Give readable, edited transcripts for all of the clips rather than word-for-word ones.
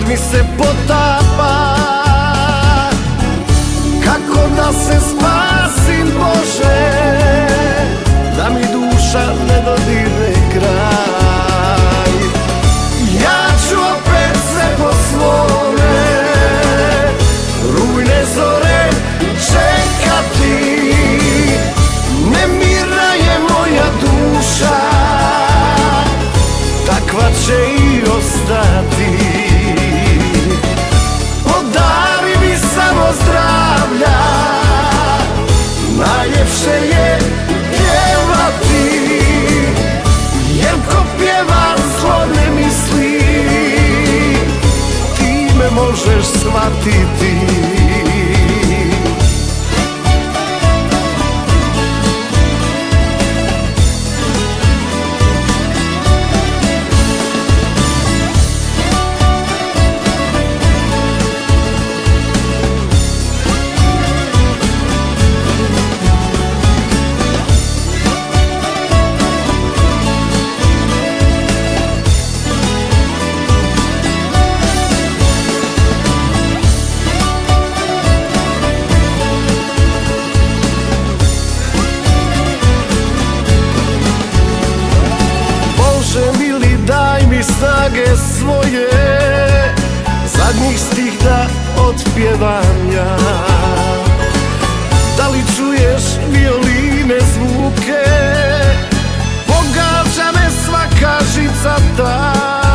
mi se potapa. Kako da se spasim, Bože, da mi duša ne dodirne kraj. Ja ću opet sve po svome, rujne zore čekati. Nemirna je moja duša, takva će i ostati. Podari mi samo zdravlja, najljepše je pjevati, jer ko pjeva zlo ne misli, ti me možeš shvatiti. Snage svoje, zadnjih stih da otpjevam ja. Da li čuješ violine zvuke, pogađa me svaka žica ta.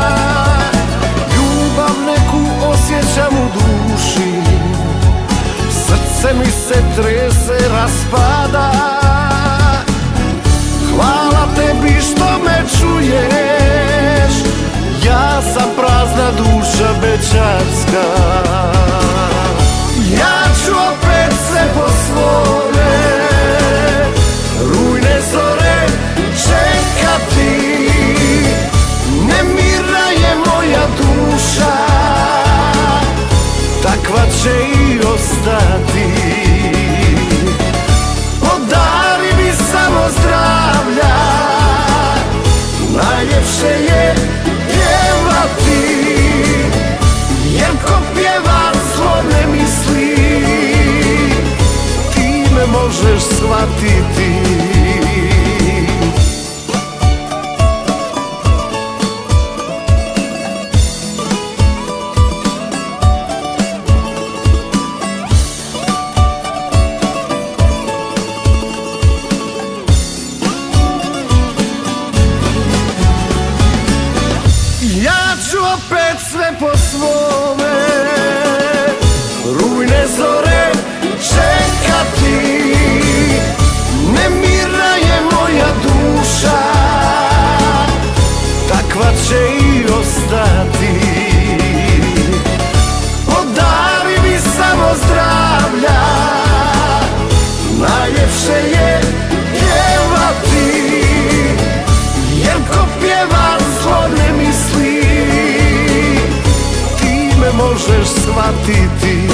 Ljubav neku osjećam u duši, srce mi se trese, raspada. Hvala tebi što me čuješ, ja sam prazna duša bećarska. Ja ću opet sve po svome, rujne zore čekati. Nemirna je moja duša, takva će i ostati. Podari mi samo zdravlja, najljepše je pjevati, jer ko pjeva zlo ne misli, ti me možeš shvatiti. Ja ću opet sve po svome, rujne zore čekati. Nemirna je moja duša, takva će i ostati. Podari mi samo zdravlja, najljepše je pjevati, jer ko pjeva zlo ne misli, ti me možeš shvatiti.